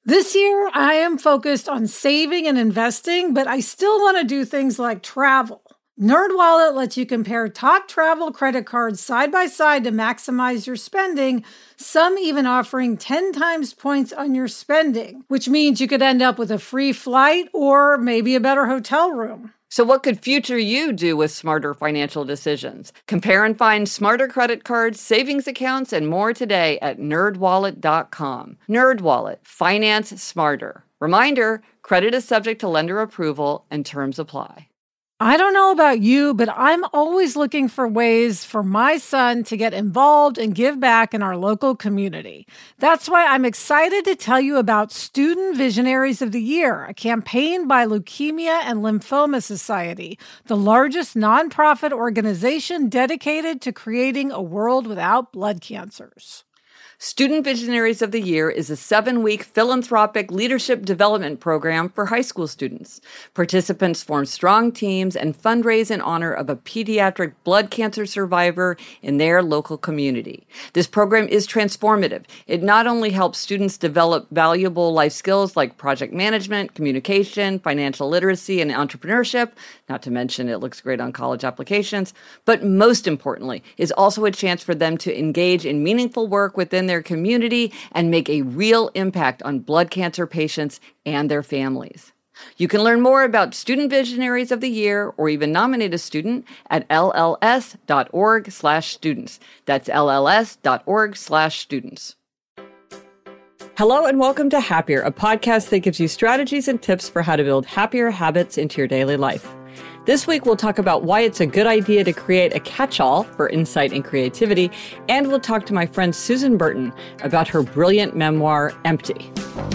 This year, I am focused on saving and investing, but I still want to do things like travel. NerdWallet lets you compare top travel credit cards side by side to maximize your spending, some even offering 10 times points on your spending, which means you could end up with a free flight or maybe a better hotel room. So what could future you do with smarter financial decisions? Compare and find smarter credit cards, savings accounts, and more today at nerdwallet.com. NerdWallet, finance smarter. Reminder, credit is subject to lender approval and terms apply. I don't know about you, but I'm always looking for ways for my son to get involved and give back in our local community. That's why I'm excited to tell you about Student Visionaries of the Year, a campaign by Leukemia and Lymphoma Society, the largest nonprofit organization dedicated to creating a world without blood cancers. Student Visionaries of the Year is a 7-week philanthropic leadership development program for high school students. Participants form strong teams and fundraise in honor of a pediatric blood cancer survivor in their local community. This program is transformative. It not only helps students develop valuable life skills like project management, communication, financial literacy, and entrepreneurship, not to mention it looks great on college applications, but most importantly, is also a chance for them to engage in meaningful work within their community and make a real impact on blood cancer patients and their families. You can learn more about Student Visionaries of the Year or even nominate a student at lls.org/students. That's lls.org/students. Hello and welcome to Happier, a podcast that gives you strategies and tips for how to build happier habits into your daily life. This week, we'll talk about why it's a good idea to create a catch-all for insight and creativity, and we'll talk to my friend Susan Burton about her brilliant memoir, Empty.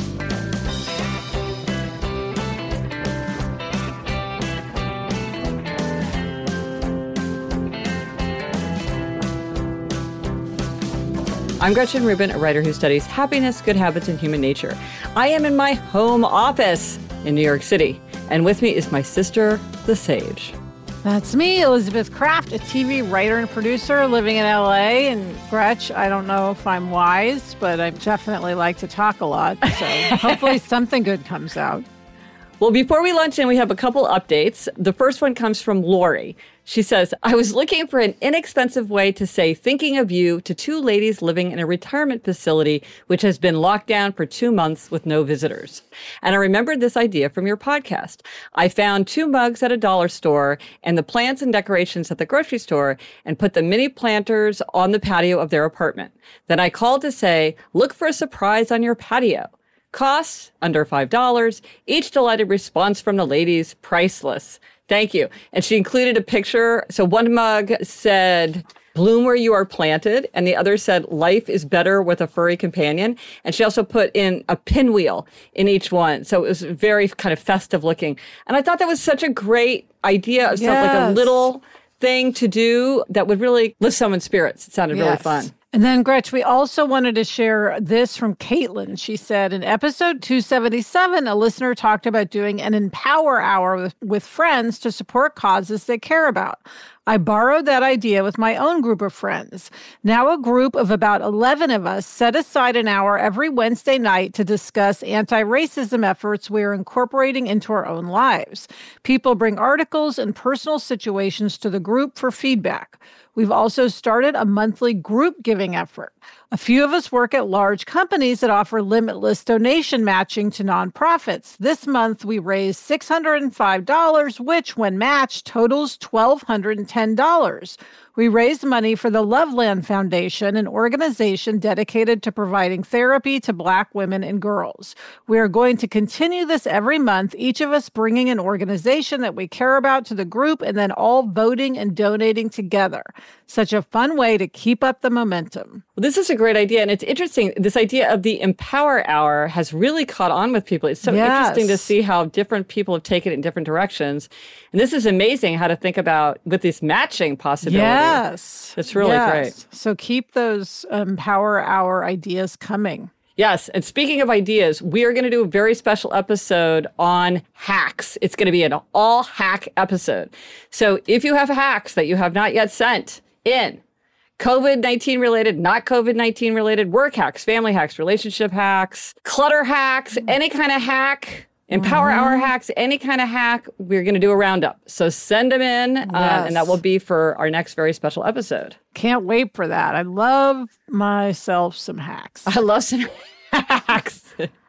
I'm Gretchen Rubin, a writer who studies happiness, good habits, and human nature. I am in my home office in New York City, and with me is my sister, the Sage. That's me, Elizabeth Kraft, a TV writer and producer living in LA. And Gretch, I don't know if I'm wise, but I definitely like to talk a lot. So hopefully something good comes out. Well, before we launch in, we have a couple updates. The first one comes from Lori. She says, I was looking for an inexpensive way to say thinking of you to two ladies living in a retirement facility, which has been locked down for 2 months with no visitors. And I remembered this idea from your podcast. I found 2 mugs at a dollar store and the plants and decorations at the grocery store and put the mini planters on the patio of their apartment. Then I called to say, look for a surprise on your patio. Costs under $5. Each delighted response from the ladies, priceless. Thank you. And she included a picture. So one mug said, bloom where you are planted. And the other said, life is better with a furry companion. And she also put in a pinwheel in each one. So it was very kind of festive looking. And I thought that was such a great idea of something like a little thing to do that would really lift someone's spirits. It sounded really fun. And then, Gretch, we also wanted to share this from Caitlin. She said, in episode 277, a listener talked about doing an Empower Hour with friends to support causes they care about. I borrowed that idea with my own group of friends. Now a group of about 11 of us set aside an hour every Wednesday night to discuss anti-racism efforts we're incorporating into our own lives. People bring articles and personal situations to the group for feedback. We've also started a monthly group giving effort. A few of us work at large companies that offer limitless donation matching to nonprofits. This month, we raised $605, which, when matched, totals $1,210. We raised money for the Loveland Foundation, an organization dedicated to providing therapy to Black women and girls. We are going to continue this every month, each of us bringing an organization that we care about to the group and then all voting and donating together. Such a fun way to keep up the momentum. Well, this is a great idea. And it's interesting. This idea of the Empower Hour has really caught on with people. It's so interesting to see how different people have taken it in different directions. And this is amazing how to think about with this matching possibility. Yes. It's really great. So keep those Empower Hour ideas coming. Yes. And speaking of ideas, we are going to do a very special episode on hacks. It's going to be an all hack episode. So if you have hacks that you have not yet sent in, COVID-19 related, not COVID-19 related, work hacks, family hacks, relationship hacks, clutter hacks, any kind of hack. Empower Hour hacks, any kind of hack, we're going to do a roundup. So send them in, and that will be for our next very special episode. Can't wait for that. I love myself some hacks. I love some hacks.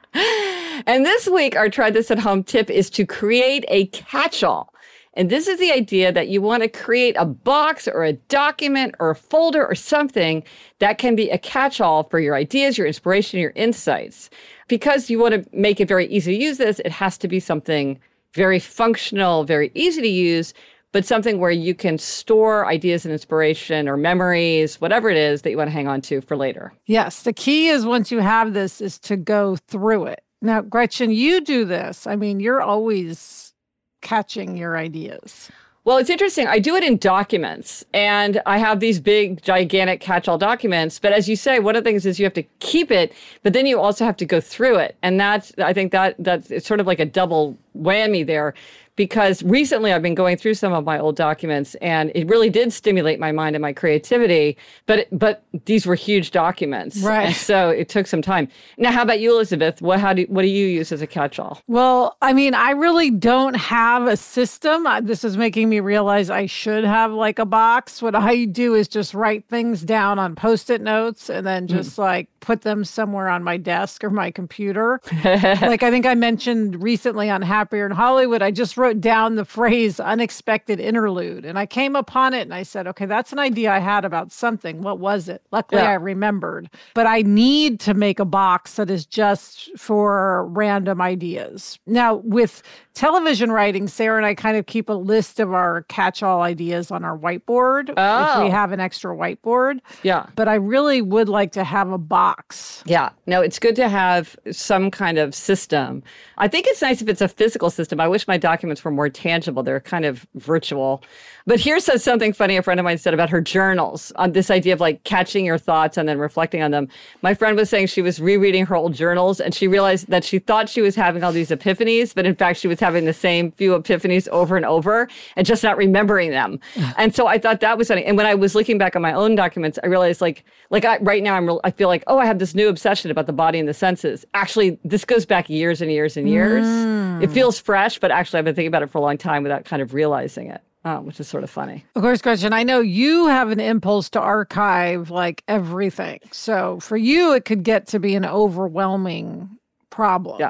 And this week, our Try This at Home tip is to create a catch-all. And this is the idea that you want to create a box or a document or a folder or something that can be a catch-all for your ideas, your inspiration, your insights. Because you want to make it very easy to use this, it has to be something very functional, very easy to use, but something where you can store ideas and inspiration or memories, whatever it is that you want to hang on to for later. Yes, the key is once you have this is to go through it. Now, Gretchen, you do this. I mean, you're always catching your ideas. Well, it's interesting. I do it in documents, and I have these big, gigantic catch-all documents. But as you say, one of the things is you have to keep it, but then you also have to go through it. And I think that's it's sort of like a double whammy there. Because recently I've been going through some of my old documents, and it really did stimulate my mind and my creativity. But these were huge documents, right? And so it took some time. Now, how about you, Elizabeth? What do you use as a catch-all? Well, I mean, I really don't have a system. This is making me realize I should have like a box. What I do is just write things down on Post-it notes and then just like put them somewhere on my desk or my computer. Like I think I mentioned recently on Happier in Hollywood, I just wrote down the phrase unexpected interlude. And I came upon it and I said, okay, that's an idea I had about something. What was it? Luckily, I remembered. But I need to make a box that is just for random ideas. Now, with television writing, Sarah and I kind of keep a list of our catch-all ideas on our whiteboard if we have an extra whiteboard. Yeah. But I really would like to have a box. Yeah. No, it's good to have some kind of system. I think it's nice if it's a physical system. I wish my documents were more tangible. They're kind of virtual. But here says something funny a friend of mine said about her journals, on this idea of like catching your thoughts and then reflecting on them. My friend was saying she was rereading her old journals and she realized that she thought she was having all these epiphanies, but in fact, she was having the same few epiphanies over and over and just not remembering them. And so I thought that was funny. And when I was looking back on my own documents, I realized right now I feel like, I have this new obsession about the body and the senses. Actually, this goes back years and years and years. It feels fresh, but actually I've been thinking about it for a long time without kind of realizing it. Which is sort of funny. Of course, Gretchen, I know you have an impulse to archive like everything. So for you, it could get to be an overwhelming problem.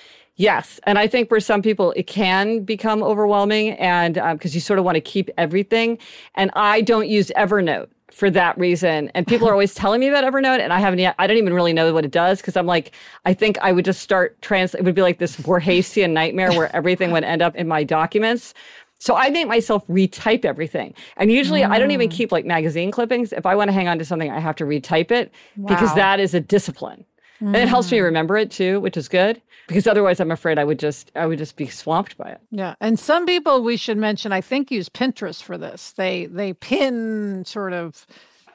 Yes. And I think for some people, it can become overwhelming and because you sort of want to keep everything. And I don't use Evernote for that reason. And people are always telling me about Evernote, and I don't even really know what it does, because I'm like, I think I would just start it would be like this Borgesian nightmare where everything would end up in my documents. So I make myself retype everything. And usually I don't even keep like magazine clippings. If I want to hang on to something, I have to retype it because that is a discipline. And it helps me remember it too, which is good, because otherwise I'm afraid I would just be swamped by it. Yeah. And some people, we should mention, I think use Pinterest for this. They pin sort of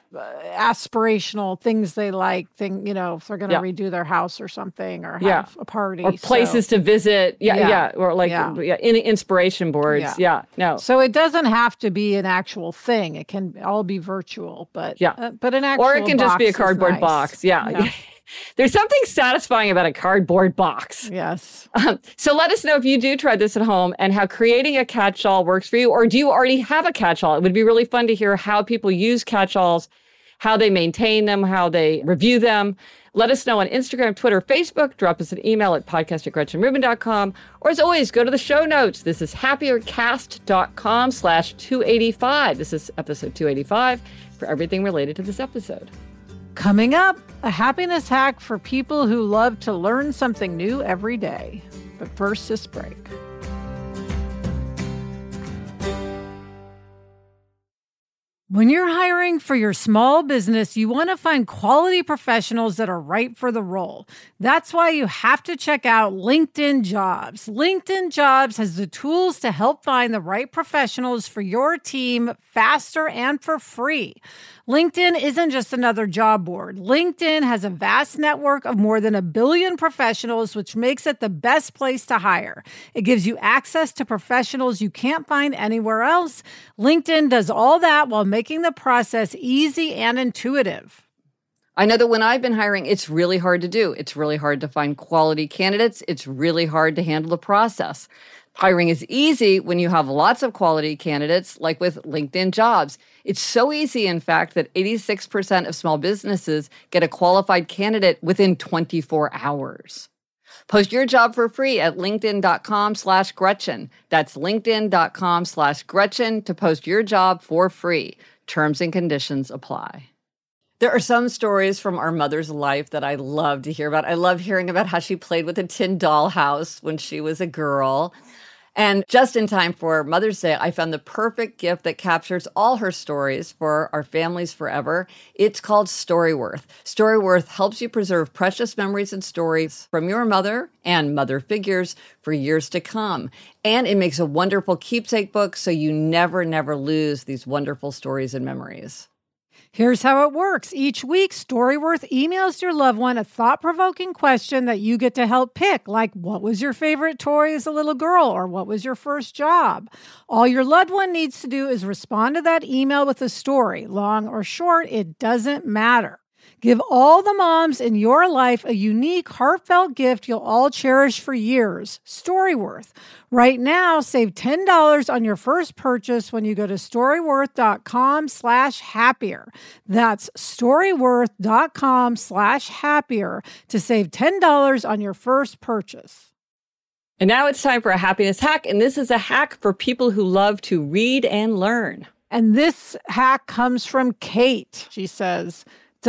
aspirational things they like, if they're going to redo their house or something or have a party. Or places to visit. Or like inspiration boards. No. So it doesn't have to be an actual thing. It can all be virtual, but an actual or it can just be a box cardboard box. Yeah. There's something satisfying about a cardboard box. Yes. So let us know if you do try this at home and how creating a catch-all works for you, or do you already have a catch-all? It would be really fun to hear how people use catch-alls, how they maintain them, how they review them. Let us know on Instagram, Twitter, Facebook. Drop us an email at podcast@GretchenRubin.com. Or as always, go to the show notes. This is happiercast.com/285. This is episode 285 for everything related to this episode. Coming up, a happiness hack for people who love to learn something new every day. But first, this break. When you're hiring for your small business, you want to find quality professionals that are right for the role. That's why you have to check out LinkedIn Jobs. LinkedIn Jobs has the tools to help find the right professionals for your team faster and for free. LinkedIn isn't just another job board. LinkedIn has a vast network of more than 1 billion professionals, which makes it the best place to hire. It gives you access to professionals you can't find anywhere else. LinkedIn does all that while making making the process easy and intuitive. I know that when I've been hiring, it's really hard to do. It's really hard to find quality candidates. It's really hard to handle the process. Hiring is easy when you have lots of quality candidates, like with LinkedIn Jobs. It's so easy, in fact, that 86% of small businesses get a qualified candidate within 24 hours. Post your job for free at linkedin.com/Gretchen. That's linkedin.com/Gretchen to post your job for free. Terms and conditions apply. There are some stories from our mother's life that I love to hear about. I love hearing about how she played with a tin dollhouse when she was a girl. And just in time for Mother's Day, I found the perfect gift that captures all her stories for our families forever. It's called Storyworth. Storyworth helps you preserve precious memories and stories from your mother and mother figures for years to come. And it makes a wonderful keepsake book so you never lose these wonderful stories and memories. Here's how it works. Each week, Storyworth emails your loved one a thought-provoking question that you get to help pick, like what was your favorite toy as a little girl, or what was your first job? All your loved one needs to do is respond to that email with a story. Long or short, it doesn't matter. Give all the moms in your life a unique, heartfelt gift you'll all cherish for years. Storyworth. Right now, save $10 on your first purchase when you go to storyworth.com/happier. That's storyworth.com/happier to save $10 on your first purchase. And now it's time for a happiness hack. And this is a hack for people who love to read and learn. And this hack comes from Kate. She says,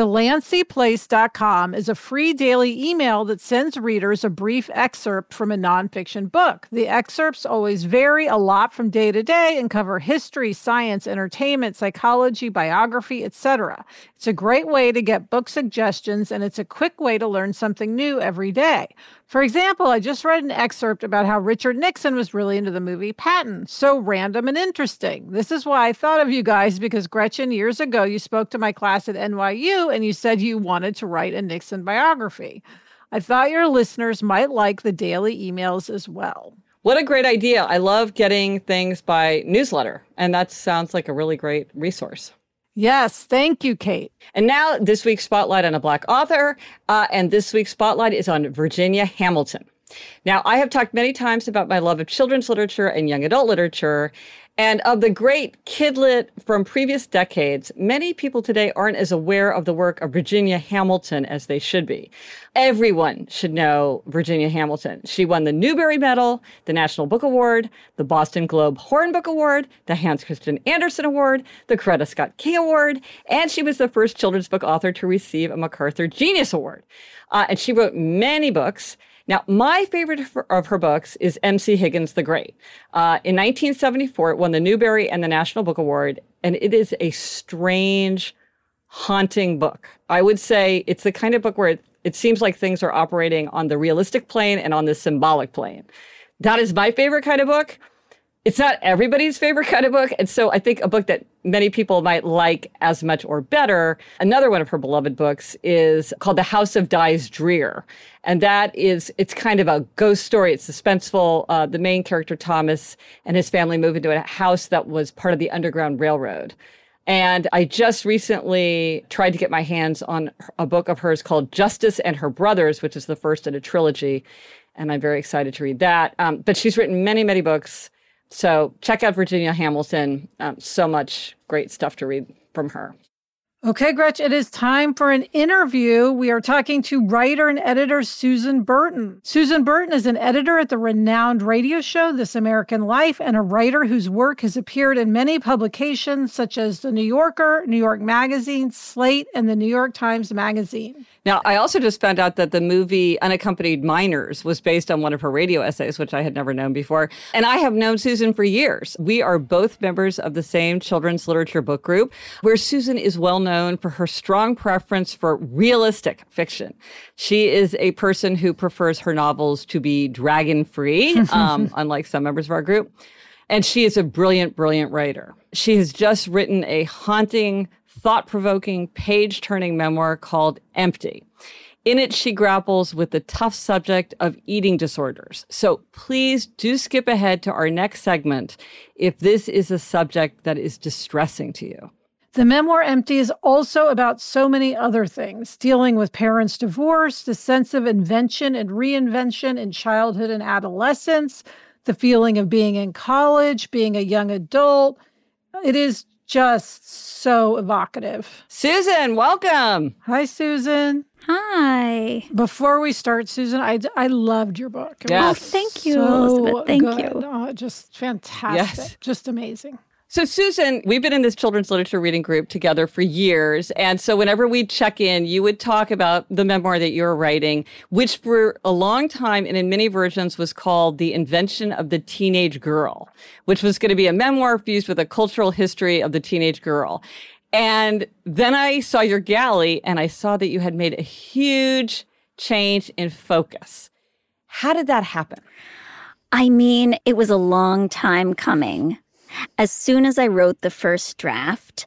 DelanceyPlace.com is a free daily email that sends readers a brief excerpt from a nonfiction book. The excerpts always vary a lot from day to day and cover history, science, entertainment, psychology, biography, etc. It's a great way to get book suggestions, and it's a quick way to learn something new every day. For example, I just read an excerpt about how Richard Nixon was really into the movie Patton. So random and interesting. This is why I thought of you guys, because Gretchen, years ago, you spoke to my class at NYU and you said you wanted to write a Nixon biography. I thought your listeners might like the daily emails as well. What a great idea. I love getting things by newsletter, and that sounds like a really great resource. Yes, thank you, Kate. And now this week's spotlight on a Black author, and this week's spotlight is on Virginia Hamilton. Now, I have talked many times about my love of children's literature and young adult literature, and of the great kidlit from previous decades, many people today aren't as aware of the work of Virginia Hamilton as they should be. Everyone should know Virginia Hamilton. She won the Newbery Medal, the National Book Award, the Boston Globe Horn Book Award, the Hans Christian Andersen Award, the Coretta Scott King Award, and she was the first children's book author to receive a MacArthur Genius Award. And she wrote many books. Now, my favorite of her books is M.C. Higgins the Great. In 1974, it won the Newbery and the National Book Award, and it is a strange, haunting book. I would say it's the kind of book where it seems like things are operating on the realistic plane and on the symbolic plane. That is my favorite kind of book. It's not everybody's favorite kind of book. And so I think a book that many people might like as much or better, another one of her beloved books is called The House of Dyes Dreer. And it's kind of a ghost story. It's suspenseful. The main character, Thomas, and his family move into a house that was part of the Underground Railroad. And I just recently tried to get my hands on a book of hers called Justice and Her Brothers, which is the first in a trilogy. And I'm very excited to read that. But she's written many, many books. So check out Virginia Hamilton. So much great stuff to read from her. Okay, Gretch, it is time for an interview. We are talking to writer and editor Susan Burton. Susan Burton is an editor at the renowned radio show This American Life and a writer whose work has appeared in many publications such as The New Yorker, New York Magazine, Slate, and the New York Times Magazine. Now, I also just found out that the movie Unaccompanied Minors was based on one of her radio essays, which I had never known before. And I have known Susan for years. We are both members of the same children's literature book group, where Susan is well known for her strong preference for realistic fiction. She is a person who prefers her novels to be dragon-free, unlike some members of our group. And she is a brilliant, brilliant writer. She has just written a haunting, thought-provoking, page-turning memoir called Empty. In it, she grapples with the tough subject of eating disorders. So please do skip ahead to our next segment if this is a subject that is distressing to you. The memoir Empty is also about so many other things, dealing with parents' divorce, the sense of invention and reinvention in childhood and adolescence, the feeling of being in college, being a young adult. It is just so evocative. Susan, welcome. Hi, Susan. Hi. Before we start, Susan, I loved your book. Yes. Thank you, Elizabeth. Thank you. Just fantastic. Yes. Just amazing. So, Susan, we've been in this children's literature reading group together for years. And so whenever we'd check in, you would talk about the memoir that you're writing, which for a long time and in many versions was called The Invention of the Teenage Girl, which was going to be a memoir fused with a cultural history of the teenage girl. And then I saw your galley and I saw that you had made a huge change in focus. How did that happen? I mean, it was a long time coming. As soon as I wrote the first draft,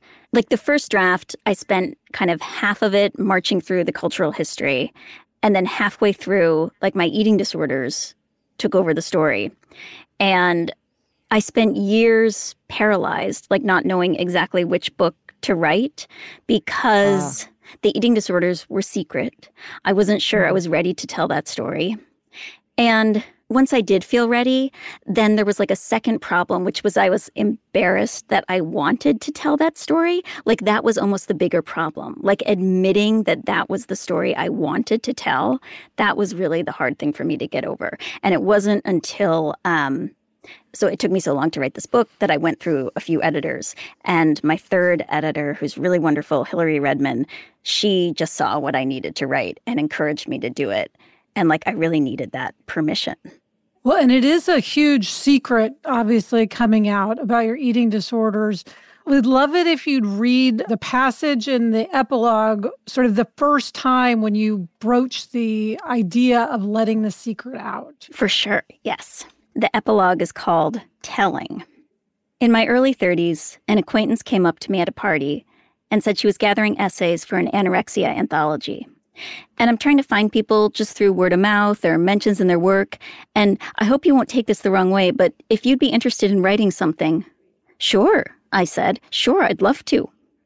I spent kind of half of it marching through the cultural history. And then halfway through, my eating disorders took over the story. And I spent years paralyzed, not knowing exactly which book to write because the eating disorders were secret. I wasn't sure I was ready to tell that story. And once I did feel ready, then there was a second problem, which was I was embarrassed that I wanted to tell that story. That was almost the bigger problem. Admitting that that was the story I wanted to tell, that was really the hard thing for me to get over. And it wasn't until, so it took me so long to write this book that I went through a few editors. And my third editor, who's really wonderful, Hillary Redman, she just saw what I needed to write and encouraged me to do it. And I really needed that permission. Well, and it is a huge secret, obviously, coming out about your eating disorders. We'd love it if you'd read the passage in the epilogue, sort of the first time when you broached the idea of letting the secret out. For sure, yes. The epilogue is called Telling. In my early 30s, an acquaintance came up to me at a party and said she was gathering essays for an anorexia anthology. And I'm trying to find people just through word of mouth or mentions in their work. And I hope you won't take this the wrong way, but if you'd be interested in writing something. Sure, I said. Sure, I'd love to.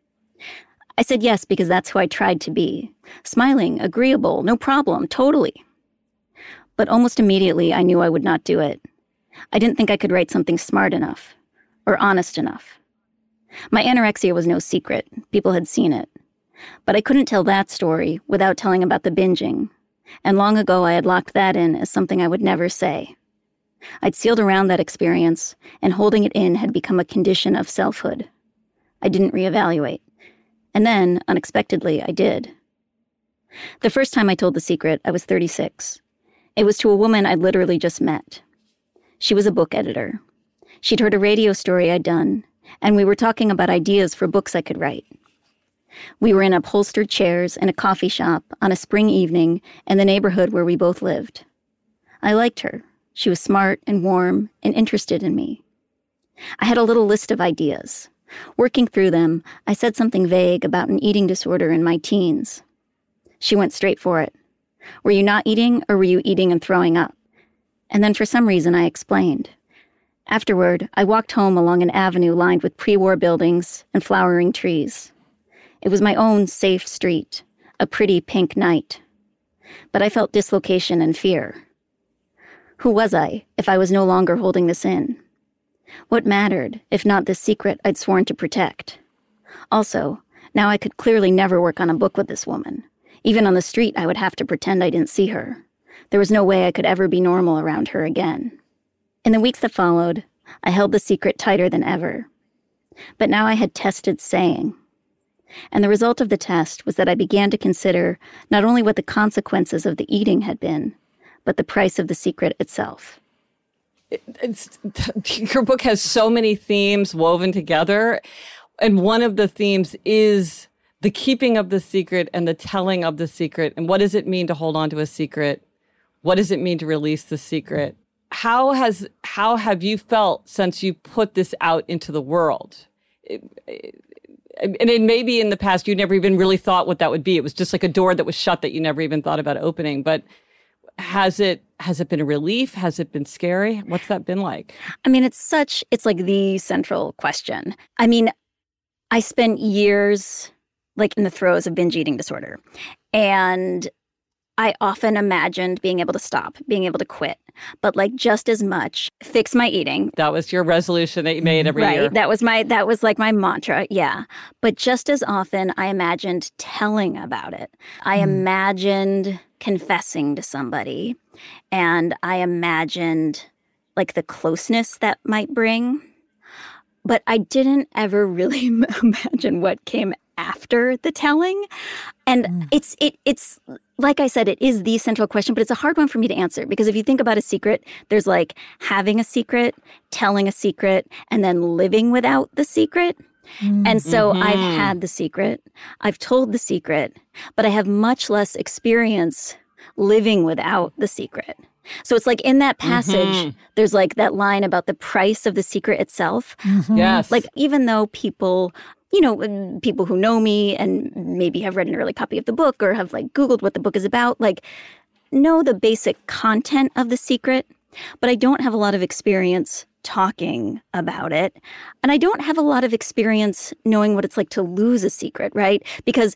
I said yes, because that's who I tried to be. Smiling, agreeable, no problem, totally. But almost immediately, I knew I would not do it. I didn't think I could write something smart enough or honest enough. My anorexia was no secret. People had seen it. But I couldn't tell that story without telling about the binging. And long ago, I had locked that in as something I would never say. I'd sealed around that experience, and holding it in had become a condition of selfhood. I didn't reevaluate. And then, unexpectedly, I did. The first time I told the secret, I was 36. It was to a woman I'd literally just met. She was a book editor. She'd heard a radio story I'd done, and we were talking about ideas for books I could write. We were in upholstered chairs in a coffee shop on a spring evening in the neighborhood where we both lived. I liked her. She was smart and warm and interested in me. I had a little list of ideas. Working through them, I said something vague about an eating disorder in my teens. She went straight for it. Were you not eating, or were you eating and throwing up? And then for some reason, I explained. Afterward, I walked home along an avenue lined with pre-war buildings and flowering trees. It was my own safe street, a pretty pink night. But I felt dislocation and fear. Who was I if I was no longer holding this in? What mattered, if not this secret I'd sworn to protect? Also, now I could clearly never work on a book with this woman. Even on the street, I would have to pretend I didn't see her. There was no way I could ever be normal around her again. In the weeks that followed, I held the secret tighter than ever. But now I had tested saying. And the result of the test was that I began to consider not only what the consequences of the eating had been, but the price of the secret itself. Your book has so many themes woven together. And one of the themes is the keeping of the secret and the telling of the secret. And what does it mean to hold on to a secret? What does it mean to release the secret? How have you felt since you put this out into the world? And it may be in the past you never even really thought what that would be. It was just like a door that was shut that you never even thought about opening. But has it been a relief? Has it been scary? What's that been like? I mean, it's like the central question. I mean, I spent years like in the throes of binge eating disorder. And I often imagined being able to stop, being able to quit, but like just as much fix my eating. That was your resolution that you made every year. Right. That was like my mantra. Yeah. But just as often I imagined telling about it. I imagined confessing to somebody, and I imagined like the closeness that might bring. But I didn't ever really imagine what came after the telling. And it's like I said, it is the central question, but it's a hard one for me to answer, because if you think about a secret, there's like having a secret, telling a secret, and then living without the secret. And so I've had the secret, I've told the secret, but I have much less experience living without the secret. So it's like in that passage, there's like that line about the price of the secret itself. Yes. Like even though people, you know, people who know me and maybe have read an early copy of the book or have like Googled what the book is about, like know the basic content of the secret, but I don't have a lot of experience talking about it. And I don't have a lot of experience knowing what it's like to lose a secret, right? Because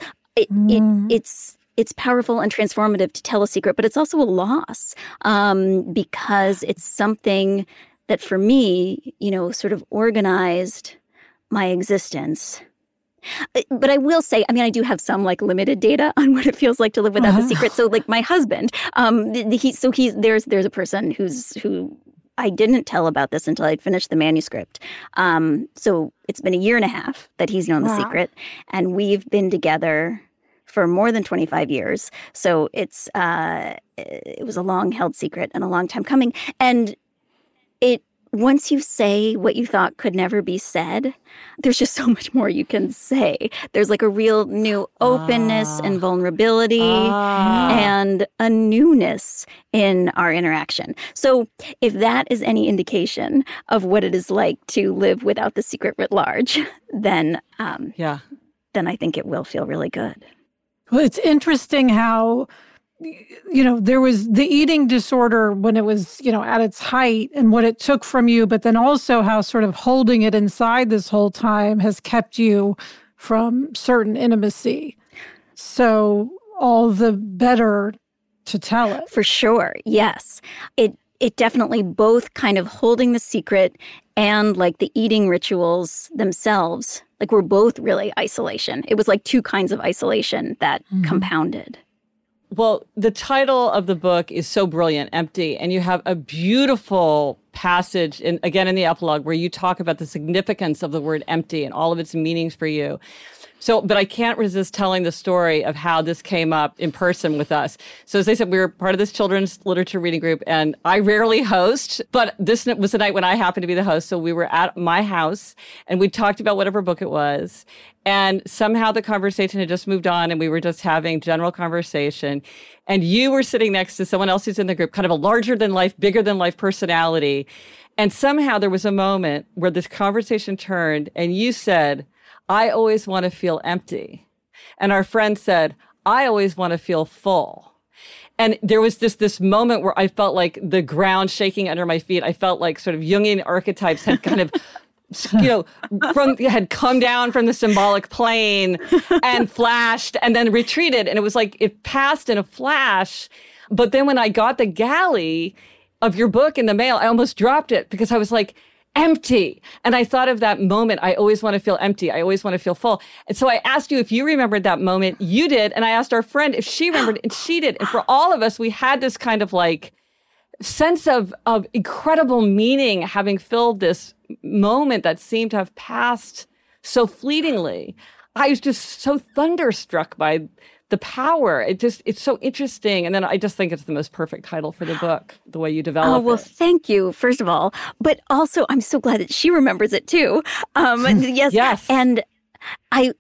it's powerful and transformative to tell a secret, but it's also a loss because it's something that for me, you know, sort of organized my existence. But I will say, I mean, I do have some like limited data on what it feels like to live without the secret. So like my husband, there's a person who I didn't tell about this until I'd finished the manuscript. So it's been 1.5 years that he's known the secret, and we've been together for more than 25 years. So it was a long held secret and a long time coming. And once you say what you thought could never be said, there's just so much more you can say. There's like a real new openness and vulnerability and a newness in our interaction. So if that is any indication of what it is like to live without the secret writ large, then I think it will feel really good. Well, it's interesting how, you know, there was the eating disorder when it was, you know, at its height and what it took from you, but then also how sort of holding it inside this whole time has kept you from certain intimacy. So all the better to tell it. For sure. Yes. It definitely both kind of holding the secret and like the eating rituals themselves, like were both really isolation. It was like two kinds of isolation that compounded. Well, the title of the book is so brilliant, Empty, and you have a beautiful passage, again in the epilogue, where you talk about the significance of the word empty and all of its meanings for you. So, but I can't resist telling the story of how this came up in person with us. So as I said, we were part of this children's literature reading group, and I rarely host, but this was the night when I happened to be the host. So we were at my house, and we talked about whatever book it was. And somehow the conversation had just moved on, and we were just having general conversation. And you were sitting next to someone else who's in the group, kind of a larger than life, bigger than life personality. And somehow there was a moment where this conversation turned, and you said, I always want to feel empty. And our friend said, I always want to feel full. And there was this moment where I felt like the ground shaking under my feet. I felt like sort of Jungian archetypes had kind of, you know, had come down from the symbolic plane and flashed and then retreated. And it was like it passed in a flash. But then when I got the galley of your book in the mail, I almost dropped it because I was like, empty. And I thought of that moment. I always want to feel empty. I always want to feel full. And so I asked you if you remembered that moment. You did. And I asked our friend if she remembered, and she did. And for all of us, we had this kind of like sense of incredible meaning having filled this moment that seemed to have passed so fleetingly. I was just so thunderstruck by the power. It's so interesting. And then I just think it's the most perfect title for the book, the way you develop it. Oh, well, thank you, first of all. But also, I'm so glad that she remembers it too. Yes. Yes. And I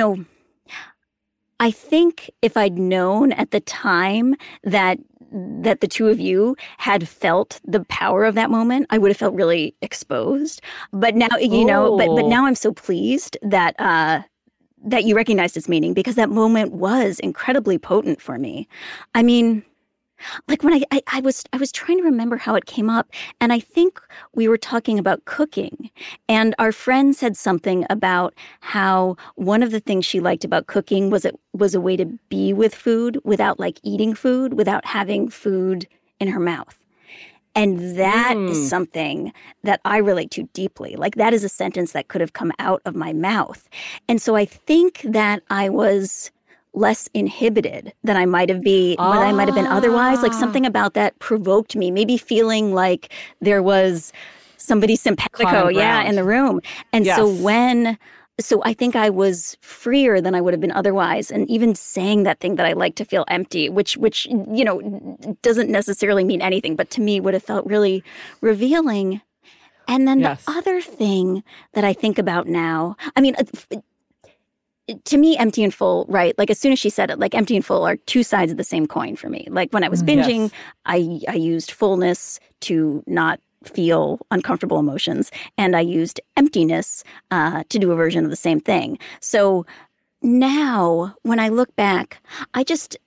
think if I'd known at the time that the two of you had felt the power of that moment, I would have felt really exposed. But now, but now I'm so pleased that you recognized its meaning, because that moment was incredibly potent for me. I mean, like when I was trying to remember how it came up, and I think we were talking about cooking, and our friend said something about how one of the things she liked about cooking was it was a way to be with food without like eating food, without having food in her mouth. And that is something that I relate to deeply. Like that is a sentence that could have come out of my mouth. And so I think that I was less inhibited than I might have been otherwise. Like something about that provoked me, maybe feeling like there was somebody simpatico, in the room. And so I think I was freer than I would have been otherwise. And even saying that thing that I like to feel empty, which doesn't necessarily mean anything, but to me would have felt really revealing. And then the other thing that I think about now, I mean, to me, empty and full, right? Like as soon as she said it, like empty and full are two sides of the same coin for me. Like when I was binging, I used fullness to not feel uncomfortable emotions, and I used emptiness to do a version of the same thing. So now when I look back, I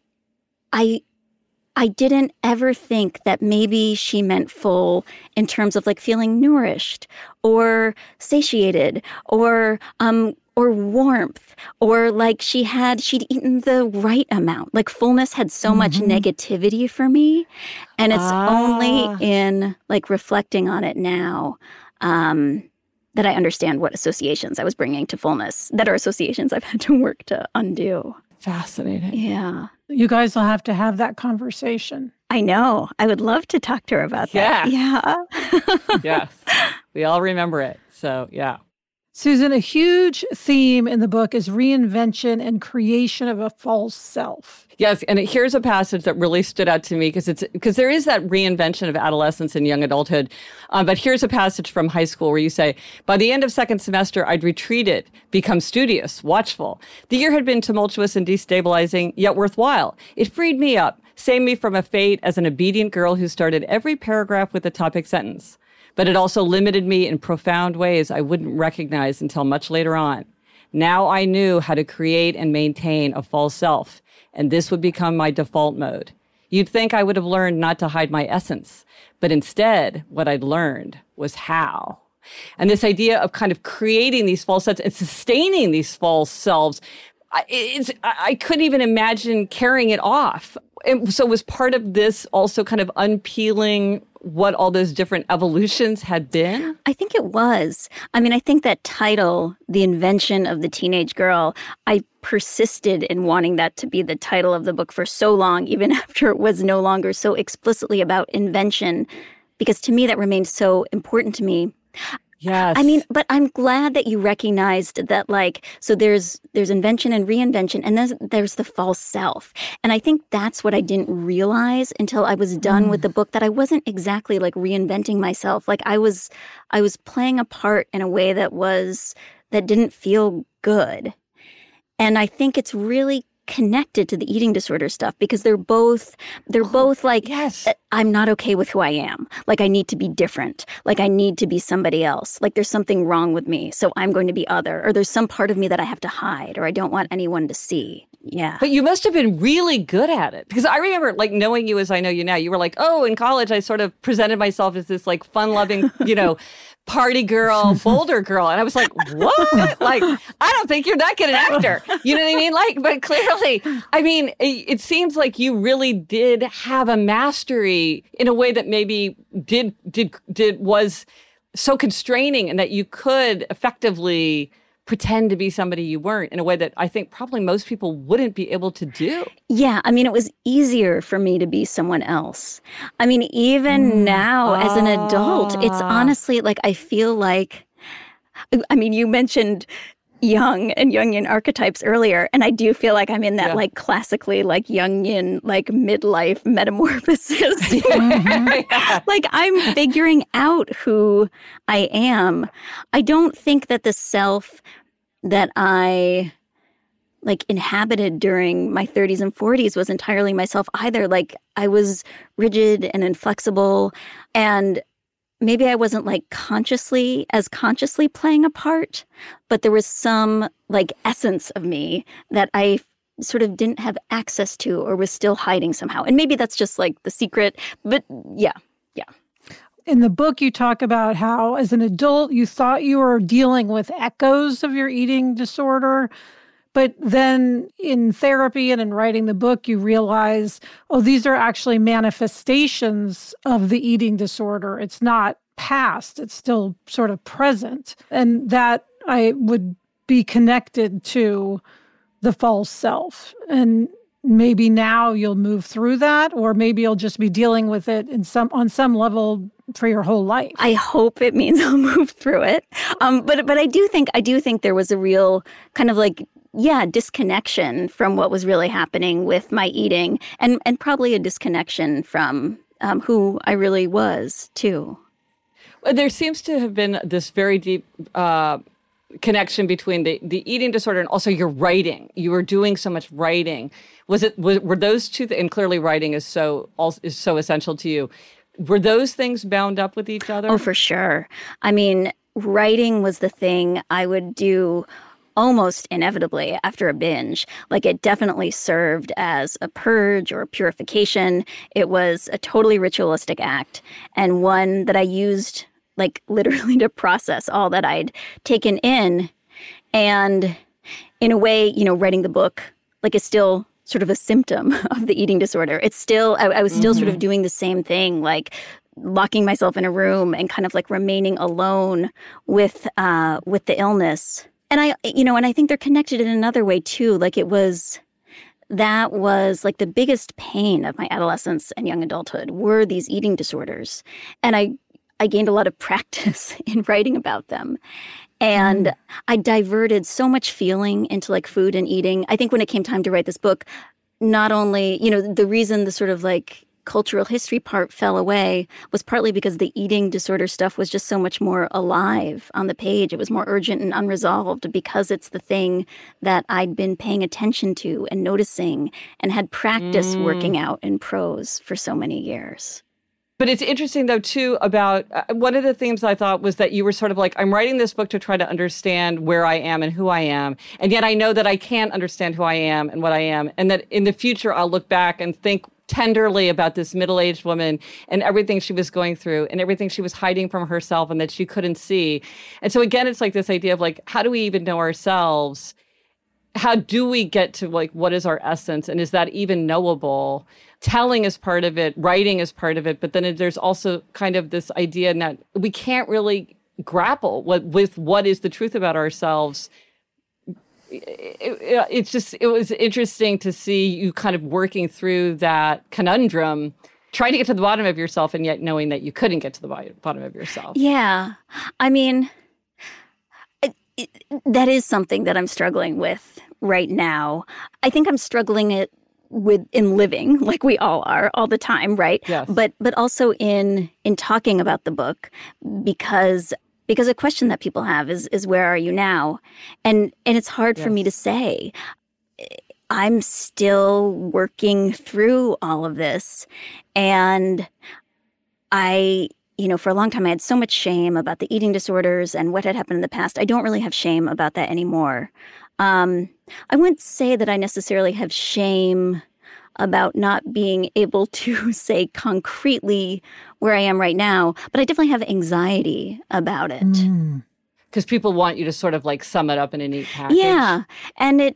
didn't ever think that maybe she meant full in terms of like feeling nourished or satiated or warmth, or like she'd eaten the right amount. Like fullness had so much negativity for me. And it's only in like reflecting on it now that I understand what associations I was bringing to fullness that are associations I've had to work to undo. Fascinating. Yeah. You guys will have to have that conversation. I know. I would love to talk to her about that. Yeah. Yes. We all remember it. So, yeah. Susan, a huge theme in the book is reinvention and creation of a false self. Yes, and here's a passage that really stood out to me because there is that reinvention of adolescence and young adulthood. But here's a passage from high school where you say, by the end of second semester, I'd retreated, become studious, watchful. The year had been tumultuous and destabilizing, yet worthwhile. It freed me up, saved me from a fate as an obedient girl who started every paragraph with a topic sentence. But it also limited me in profound ways I wouldn't recognize until much later on. Now I knew how to create and maintain a false self, and this would become my default mode. You'd think I would have learned not to hide my essence, but instead, what I'd learned was how. And this idea of kind of creating these false selves and sustaining these false selves, I couldn't even imagine carrying it off. And so was part of this also kind of unpeeling what all those different evolutions had been? I think it was. I mean, I think that title, The Invention of the Teenage Girl, I persisted in wanting that to be the title of the book for so long, even after it was no longer so explicitly about invention, because to me that remained so important to me. Yes. I mean, but I'm glad that you recognized that, like, so there's invention and reinvention, and then there's the false self. And I think that's what I didn't realize until I was done with the book, that I wasn't exactly like reinventing myself. Like I was playing a part in a way that didn't feel good. And I think it's really connected to the eating disorder stuff, because they're both like, yes, I'm not okay with who I am. Like I need to be different. Like I need to be somebody else. Like there's something wrong with me, so I'm going to be other. Or there's some part of me that I have to hide, or I don't want anyone to see. Yeah. But you must have been really good at it, because I remember like knowing you as I know you now. You were like, oh, in college I sort of presented myself as this like fun-loving, party girl, Boulder girl. And I was like, what? Like, I don't think you're that good an actor. You know what I mean? Like, but clearly, I mean, it seems like you really did have a mastery in a way that maybe was so constraining, and that you could effectively pretend to be somebody you weren't in a way that I think probably most people wouldn't be able to do. Yeah, I mean, it was easier for me to be someone else. I mean, even now as an adult, it's honestly like I feel like, I mean, you mentioned Jung and Jungian archetypes earlier, and I do feel like I'm in that like classically like Jungian like midlife metamorphosis. Like I'm figuring out who I am. I don't think that the self that I like inhabited during my 30s and 40s was entirely myself either. Like I was rigid and inflexible, and maybe I wasn't like consciously playing a part, but there was some like essence of me that I sort of didn't have access to or was still hiding somehow. And maybe that's just like the secret, but yeah. In the book, you talk about how as an adult, you thought you were dealing with echoes of your eating disorder. But then in therapy and in writing the book, you realize, oh, these are actually manifestations of the eating disorder. It's not past, it's still sort of present. And that I would be connected to the false self. And maybe now you'll move through that, or maybe you'll just be dealing with it on some level for your whole life. I hope it means I'll move through it. But I do think there was a real kind of like, disconnection from what was really happening with my eating, and probably a disconnection from who I really was too. There seems to have been this very deep connection between the eating disorder and also your writing. You were doing so much writing. Were those two and clearly writing is so essential to you. Were those things bound up with each other? Oh, for sure. I mean, writing was the thing I would do almost inevitably after a binge. Like, it definitely served as a purge or a purification. It was a totally ritualistic act, and one that I used like literally to process all that I'd taken in. And in a way, writing the book like is still sort of a symptom of the eating disorder. It's still, I was still sort of doing the same thing, like locking myself in a room and kind of like remaining alone with the illness. And I think they're connected in another way too. Like that was like the biggest pain of my adolescence and young adulthood were these eating disorders. And I gained a lot of practice in writing about them. And I diverted so much feeling into like food and eating. I think when it came time to write this book, not only, the reason the sort of like cultural history part fell away was partly because the eating disorder stuff was just so much more alive on the page. It was more urgent and unresolved because it's the thing that I'd been paying attention to and noticing and had practice working out in prose for so many years. But it's interesting, though, too, about one of the themes I thought was that you were sort of like, I'm writing this book to try to understand where I am and who I am. And yet I know that I can't understand who I am and what I am. And that in the future, I'll look back and think tenderly about this middle-aged woman and everything she was going through and everything she was hiding from herself and that she couldn't see. And so, again, it's like this idea of like, how do we even know ourselves? How do we get to like, what is our essence? And is that even knowable? Telling is part of it, writing is part of it, but then there's also kind of this idea that we can't really grapple with what is the truth about ourselves. It was interesting to see you kind of working through that conundrum, trying to get to the bottom of yourself and yet knowing that you couldn't get to the bottom of yourself. Yeah. I mean, that is something that I'm struggling with right now. I think I'm struggling in living, like we all are, all the time, right? Yes. But also in talking about the book, because a question that people have is where are you now? And it's hard for me to say. I'm still working through all of this, and for a long time, I had so much shame about the eating disorders and what had happened in the past. I don't really have shame about that anymore. I wouldn't say that I necessarily have shame about not being able to say concretely where I am right now, but I definitely have anxiety about it. Because people want you to sort of like sum it up in a neat package. Yeah. And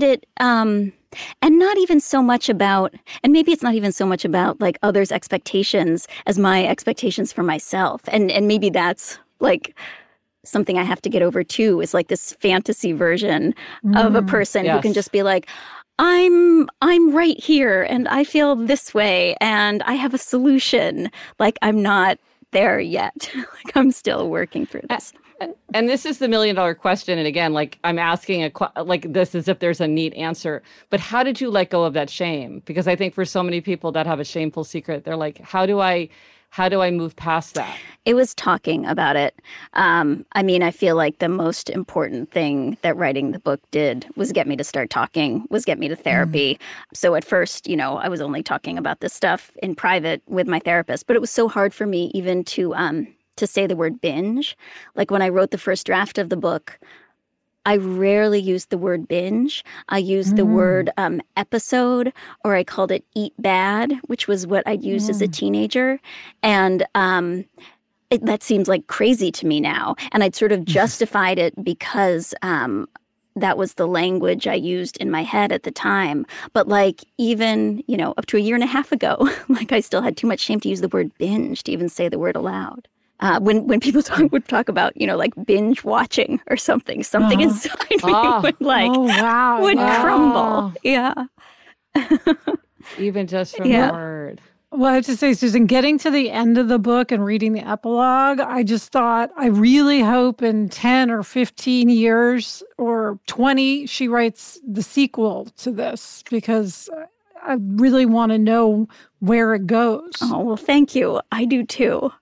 not even so much about, and maybe it's not even so much about like others' expectations as my expectations for myself. And maybe that's like something I have to get over too, is like this fantasy version of a person who can just be like, I'm right here and I feel this way and I have a solution. Like, I'm not there yet. Like, I'm still working through this. And this is the $1 million question. And again, like I'm asking like this as if there's a neat answer. But how did you let go of that shame? Because I think for so many people that have a shameful secret, they're like, how do I move past that? It was talking about it. I feel like the most important thing that writing the book did was get me to start talking, was get me to therapy. So at first, I was only talking about this stuff in private with my therapist, but it was so hard for me even to say the word binge. Like when I wrote the first draft of the book, I rarely use the word binge. I use the word episode, or I called it eat bad, which was what I'd used as a teenager. And that seems like crazy to me now. And I'd sort of justified it because that was the language I used in my head at the time. But like even, up to a year and a half ago, like I still had too much shame to use the word binge, to even say the word aloud. When people would talk about, like binge watching or something inside me would crumble. Yeah. Even just from the word. Well, I have to say, Susan, getting to the end of the book and reading the epilogue, I just thought, I really hope in 10 or 15 years or 20, she writes the sequel to this, because I really want to know where it goes. Oh, well, thank you. I do too.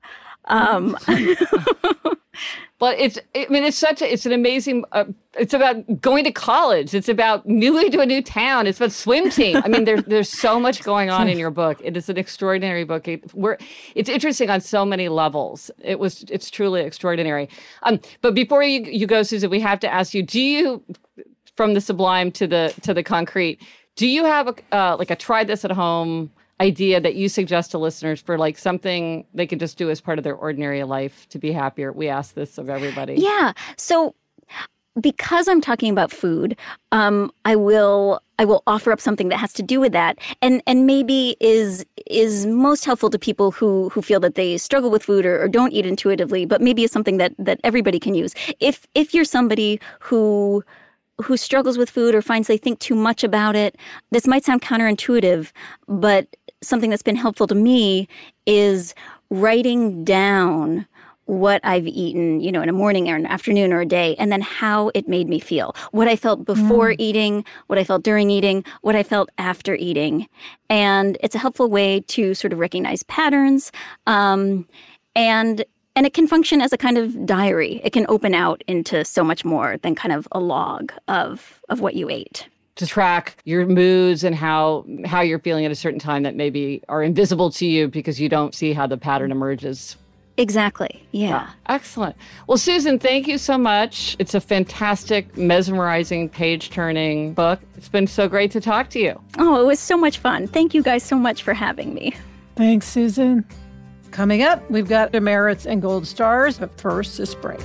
But it's an amazing, it's about going to college. It's about moving to a new town. It's about swim team. I mean, there's so much going on in your book. It is an extraordinary book. It's interesting on so many levels. It's truly extraordinary. But before you go, Susan, we have to ask you, from the sublime to the concrete, do you have a try this at home idea that you suggest to listeners for like something they can just do as part of their ordinary life to be happier? We ask this of everybody. Yeah. So because I'm talking about food, I will offer up something that has to do with that, and maybe is most helpful to people who feel that they struggle with food or don't eat intuitively, but maybe is something that everybody can use. If you're somebody who struggles with food or finds they think too much about it, this might sound counterintuitive, but something that's been helpful to me is writing down what I've eaten, in a morning or an afternoon or a day, and then how it made me feel. What I felt before eating, what I felt during eating, what I felt after eating. And it's a helpful way to sort of recognize patterns. And it can function as a kind of diary. It can open out into so much more than kind of a log of what you ate. To track your moods and how you're feeling at a certain time that maybe are invisible to you because you don't see how the pattern emerges. Exactly. Yeah. Excellent. Well, Susan, thank you so much. It's a fantastic, mesmerizing, page-turning book. It's been so great to talk to you. Oh, it was so much fun. Thank you guys so much for having me. Thanks, Susan. Coming up, we've got demerits and gold stars, but first, this break.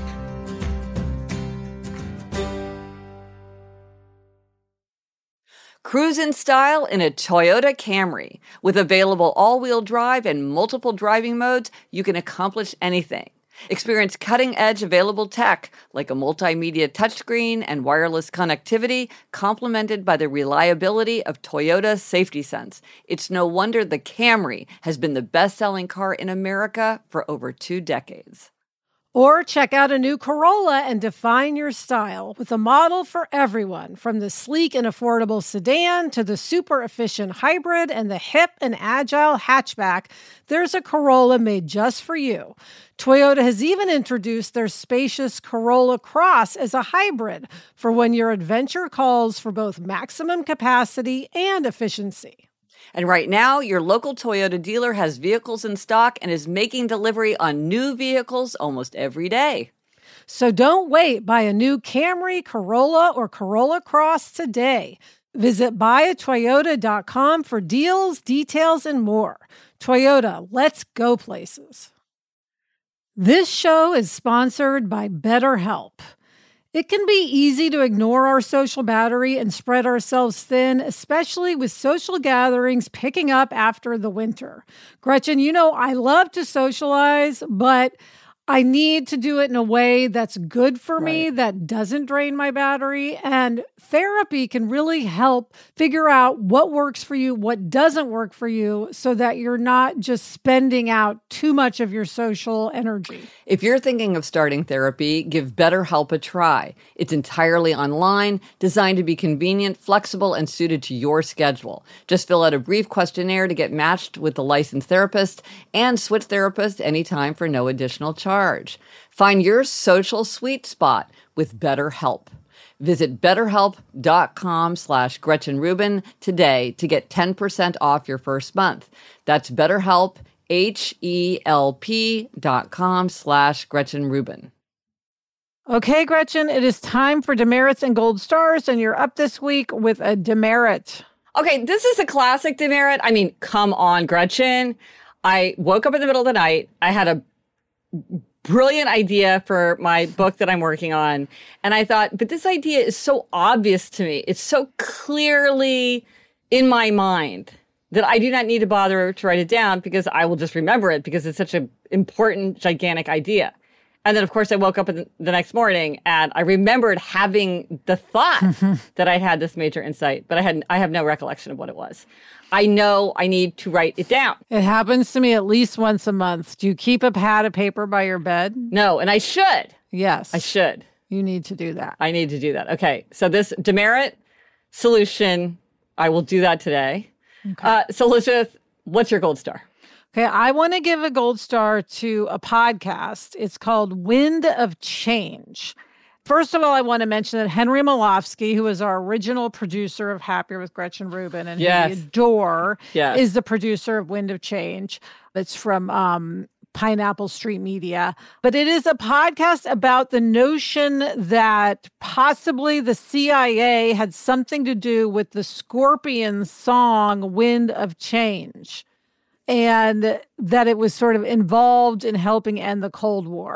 Cruise in style in a Toyota Camry. With available all-wheel drive and multiple driving modes, you can accomplish anything. Experience cutting-edge available tech like a multimedia touchscreen and wireless connectivity, complemented by the reliability of Toyota Safety Sense. It's no wonder the Camry has been the best-selling car in America for over 2 decades. Or check out a new Corolla and define your style with a model for everyone, from the sleek and affordable sedan to the super efficient hybrid and the hip and agile hatchback. There's a Corolla made just for you. Toyota has even introduced their spacious Corolla Cross as a hybrid for when your adventure calls for both maximum capacity and efficiency. And right now, your local Toyota dealer has vehicles in stock and is making delivery on new vehicles almost every day. So don't wait. Buy a new Camry, Corolla, or Corolla Cross today. Visit buyatoyota.com for deals, details, and more. Toyota, let's go places. This show is sponsored by BetterHelp. It can be easy to ignore our social battery and spread ourselves thin, especially with social gatherings picking up after the winter. Gretchen, I love to socialize, but I need to do it in a way that's good for me, that doesn't drain my battery. And therapy can really help figure out what works for you, what doesn't work for you, so that you're not just spending out too much of your social energy. If you're thinking of starting therapy, give BetterHelp a try. It's entirely online, designed to be convenient, flexible, and suited to your schedule. Just fill out a brief questionnaire to get matched with a licensed therapist and switch therapists anytime for no additional charge. Find your social sweet spot with BetterHelp. Visit BetterHelp.com/Gretchen Rubin today to get 10% off your first month. That's BetterHelp, HELP.com/Gretchen Rubin. Okay, Gretchen, it is time for demerits and gold stars, and you're up this week with a demerit. Okay, this is a classic demerit. I mean, come on, Gretchen. I woke up in the middle of the night. I had a brilliant idea for my book that I'm working on. And I thought, but this idea is so obvious to me. It's so clearly in my mind that I do not need to bother to write it down because I will just remember it because it's such an important, gigantic idea. And then, of course, I woke up the next morning and I remembered having the thought that I had this major insight, but I have no recollection of what it was. I know I need to write it down. It happens to me at least once a month. Do you keep a pad of paper by your bed? No, and I should. Yes. I should. You need to do that. I need to do that. Okay, so this demerit solution, I will do that today. Okay. So Elizabeth, what's your gold star? Okay, I want to give a gold star to a podcast. It's called Wind of Change. First of all, I want to mention that Henry Malofsky, who is our original producer of Happier with Gretchen Rubin and who we adore, is the producer of Wind of Change. It's from Pineapple Street Media. But it is a podcast about the notion that possibly the CIA had something to do with the Scorpions song Wind of Change, and that it was sort of involved in helping end the Cold War.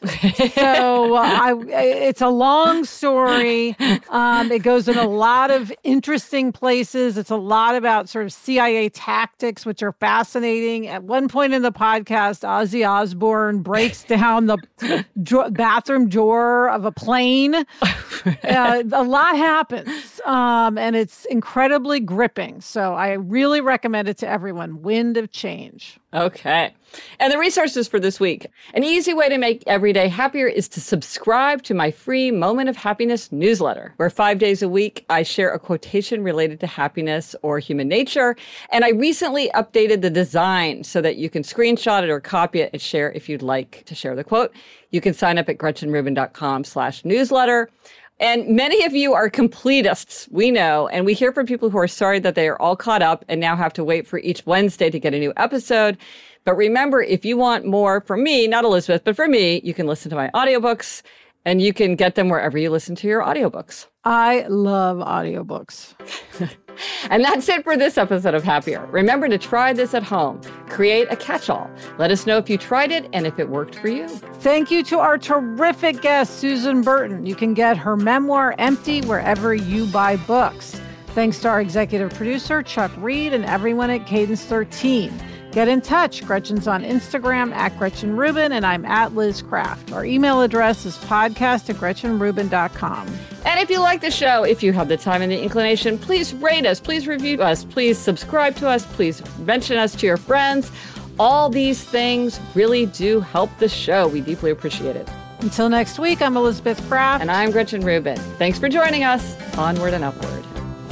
So it's a long story. It goes in a lot of interesting places. It's a lot about sort of CIA tactics, which are fascinating. At one point in the podcast, Ozzy Osbourne breaks down the bathroom door of a plane. A lot happens, and it's incredibly gripping. So I really recommend it to everyone. Wind of Change. Okay. And the resources for this week. An easy way to make every day happier is to subscribe to my free Moment of Happiness newsletter, where 5 days a week I share a quotation related to happiness or human nature. And I recently updated the design so that you can screenshot it or copy it and share if you'd like to share the quote. You can sign up at GretchenRubin.com/newsletter. And many of you are completists, we know, and we hear from people who are sorry that they are all caught up and now have to wait for each Wednesday to get a new episode. But remember, if you want more from me, not Elizabeth, but from me, you can listen to my audiobooks, and you can get them wherever you listen to your audiobooks. I love audiobooks. And that's it for this episode of Happier. Remember to try this at home. Create a catch-all. Let us know if you tried it and if it worked for you. Thank you to our terrific guest, Susan Burton. You can get her memoir, Empty, wherever you buy books. Thanks to our executive producer, Chuck Reed, and everyone at Cadence 13. Get in touch. Gretchen's on Instagram at Gretchen Rubin, and I'm at Liz Craft. Our email address is podcast@GretchenRubin.com. And if you like the show, if you have the time and the inclination, please rate us, please review us, please subscribe to us, please mention us to your friends. All these things really do help the show. We deeply appreciate it. Until next week, I'm Elizabeth Craft. And I'm Gretchen Rubin. Thanks for joining us. Onward and upward.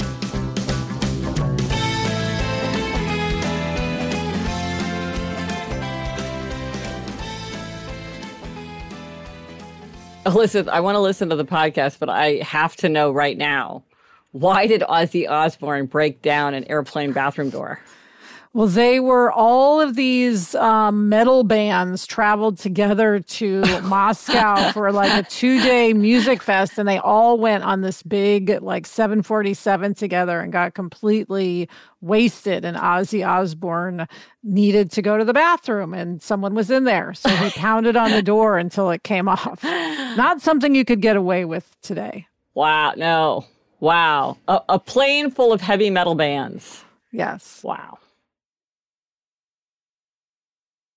Elizabeth, I want to listen to the podcast, but I have to know right now, why did Ozzy Osbourne break down an airplane bathroom door? Well, they were all of these metal bands traveled together to Moscow for like a 2-day music fest, and they all went on this big like 747 together and got completely wasted. And Ozzy Osbourne needed to go to the bathroom, and someone was in there, so he pounded on the door until it came off. Not something you could get away with today. Wow, no. Wow. A plane full of heavy metal bands. Yes. Wow.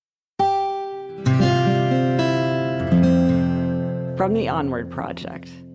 From the Onward Project.